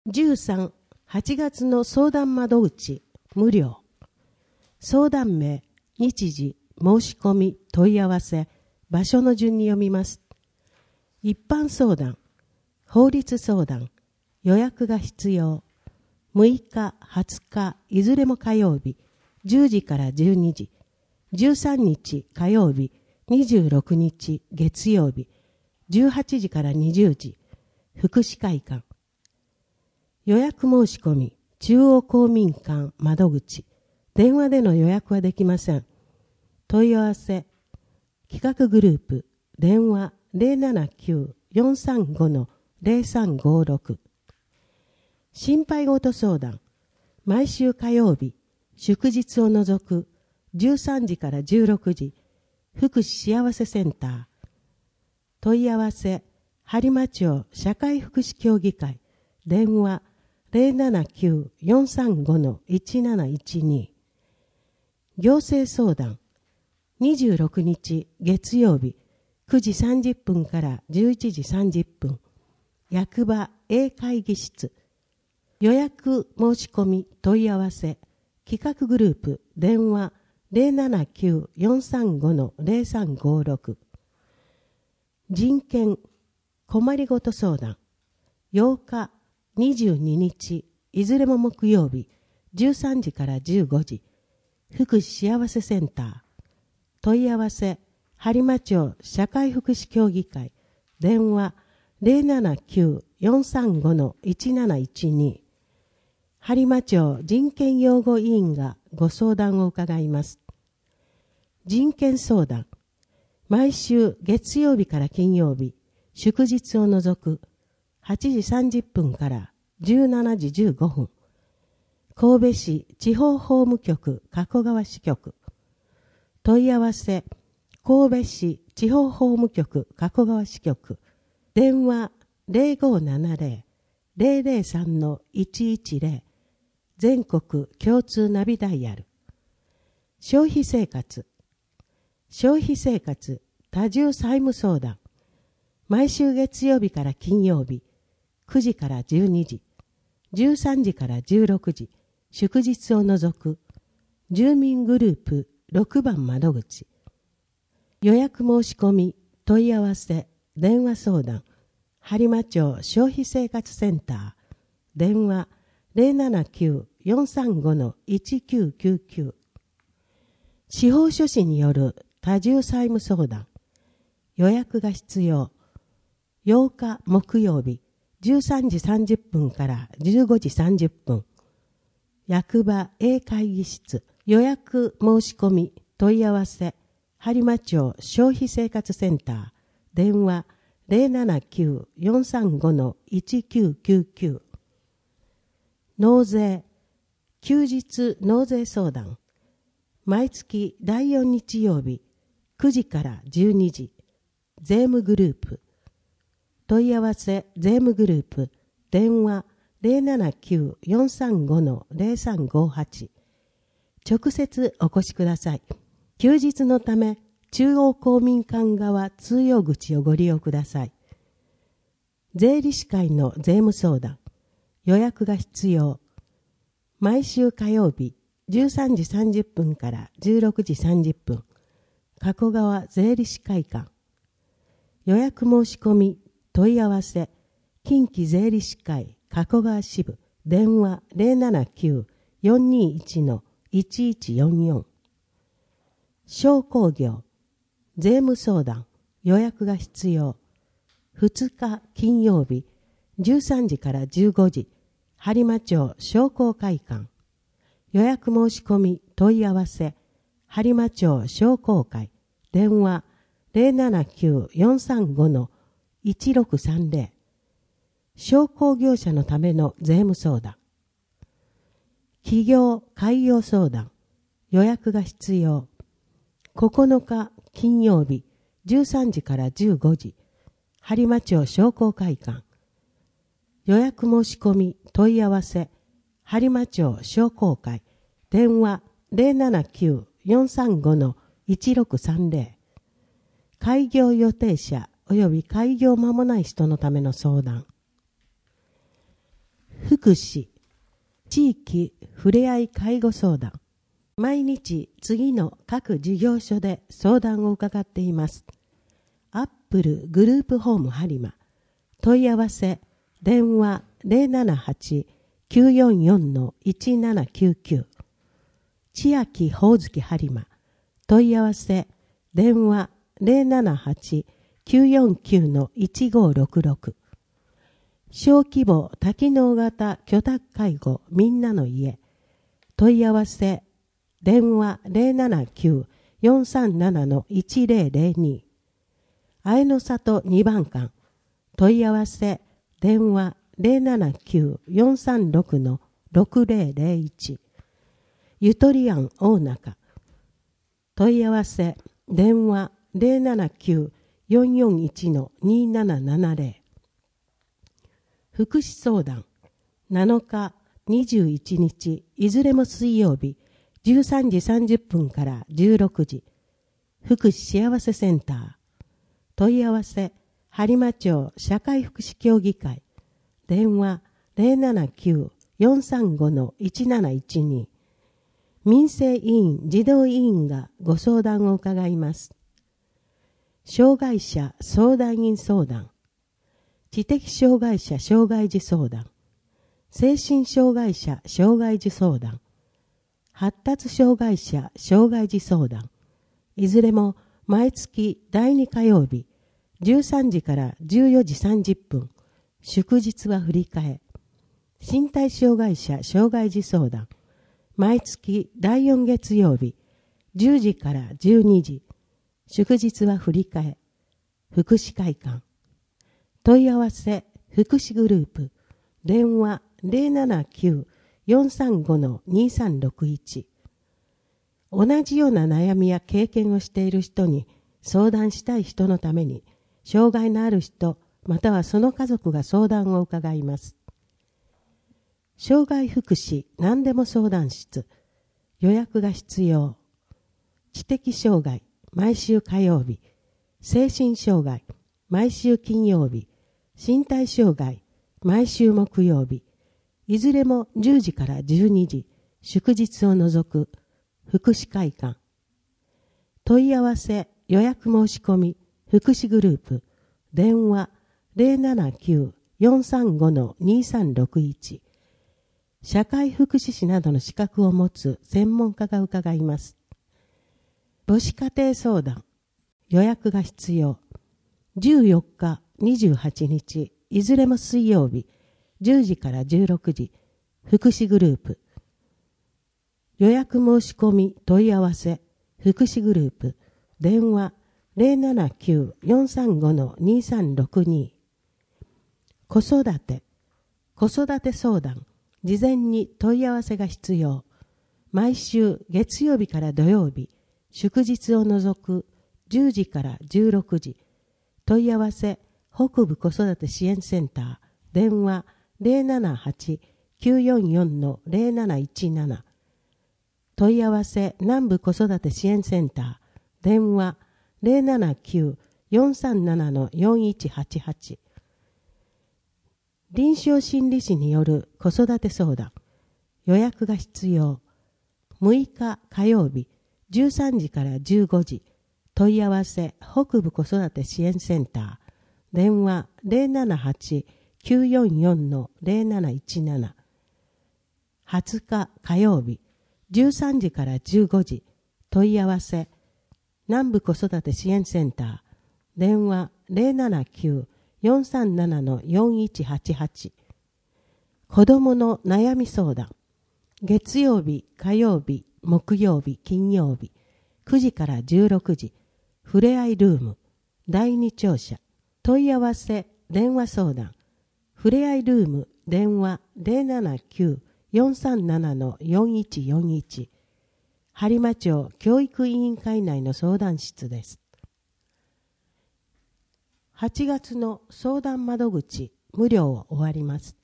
13、8月の相談窓口、無料。相談名、日時、申し込み、問い合わせ、場所の順に読みます。一般相談、法律相談、予約が必要。6日、20日、いずれも火曜日、10時から12時。13日火曜日、26日月曜日、18時から20時。福祉会館。予約申し込み、中央公民館窓口。電話での予約はできません。問い合わせ、企画グループ、電話 079-435-0356。心配事相談、毎週火曜日、祝日を除く13時から16時、福祉幸せセンター。問い合わせ、播磨町社会福祉協議会、電話 079-435-1712。行政相談、26日月曜日、9時30分から11時30分、役場 A 会議室。予約申し込み問い合わせ、企画グループ、電話 079-435-0356。人権、困りごと相談、8日、22日、いずれも木曜日、13時から15時、福祉幸せセンター。問い合わせ、播磨町社会福祉協議会、電話 079-435-1712。播磨町人権擁護委員がご相談を伺います。人権相談、毎週月曜日から金曜日、祝日を除く8時30分から17時15分。神戸市地方法務局加古川支局。問い合わせ、神戸市地方法務局加古川支局。電話 0570-003-110。全国共通ナビダイヤル。消費生活、多重債務相談。毎週月曜日から金曜日、9時から12時、13時から16時、祝日を除く、住民グループ6番窓口。予約申し込み、問い合わせ、電話相談、播磨町消費生活センター。電話079-435-1999。司法書士による多重債務相談。予約が必要。8日木曜日、13時30分から15時30分。役場 A 会議室。予約申し込み、問い合わせ、播磨町消費生活センター。電話079-435-1999。納税、休日納税相談。毎月第4日曜日、9時から12時。税務グループ。問い合わせ、税務グループ。電話079-435-0358。直接お越しください。休日のため、中央公民館側通用口をご利用ください。税理士会の税務相談。予約が必要。毎週火曜日、13時30分から16時30分。加古川税理士会館。予約申し込み、問い合わせ、近畿税理士会加古川支部。電話079-421-1144。商工業、税務相談、予約が必要。2日金曜日、13時から15時、播磨町商工会館。予約申し込み、問い合わせ、播磨町商工会。電話079-435-1630。商工業者のための税務相談。企業開業相談。予約が必要。9日金曜日、13時から15時。播磨町商工会館。予約申し込み、問い合わせ、播磨町商工会。電話079-435-1630。開業予定者及び開業間もない人のための相談。 福祉、地域ふれあい介護相談。毎日次の各事業所で相談を伺っています。アップルグループホーム播磨。問い合わせ、電話 078-944-1799。千秋ほおずき播磨。問い合わせ、電話 078-949-1566。小規模多機能型居宅介護みんなの家。問い合わせ、電話 079-437-1002。愛の里2番館。問い合わせ、電話 079-436-6001。ゆとり庵大中。問い合わせ、電話 079-441-2770。福祉相談。7日、21日、いずれも水曜日、13時30分から16時。福祉幸せセンター。問い合わせ、播磨町社会福祉協議会。電話 079-435-1712。民生委員児童委員がご相談を伺います。障害者相談員相談。知的障害者障害児相談。精神障害者障害児相談。発達障害者障害児相談。いずれも毎月第2火曜日、13時から14時30分。祝日は振り替え。身体障害者障害児相談。毎月第4月曜日、10時から12時。祝日は振り替え。福祉会館。問い合わせ、福祉グループ。電話 079-435-2361。同じような悩みや経験をしている人に相談したい人のために、障害のある人、またはその家族が相談を伺います。障害福祉何でも相談室。予約が必要。知的障害、毎週火曜日。精神障害、毎週金曜日。身体障害、毎週木曜日。いずれも10時から12時。祝日を除く。福祉会館。問い合わせ、予約申し込み。福祉グループ。電話 079-435-2361。社会福祉士などの資格を持つ専門家が伺います。母子家庭相談。予約が必要。14日、28日、いずれも水曜日、10時から16時。福祉グループ。予約申し込み問い合わせ。福祉グループ。電話 079-435-2362。子育て相談。事前に問い合わせが必要。毎週月曜日から土曜日、祝日を除く10時から16時。問い合わせ、北部子育て支援センター。電話 078-944-0717。問い合わせ、南部子育て支援センター。電話 079-437-4188。臨床心理士による子育て相談。予約が必要。6日火曜日、13時から15時。問い合わせ、北部子育て支援センター。電話 078-944-0717。20日火曜日、13時から15時。問い合わせ、南部子育て支援センター。電話 079-437-4188。子どもの悩み相談。月曜日、火曜日、木曜日、金曜日、9時から16時。ふれあいルーム。第2庁舎。問い合わせ、電話相談。ふれあいルーム、電話 079-437-4141。播磨町教育委員会内の相談室です。8月の相談窓口無料を終わります。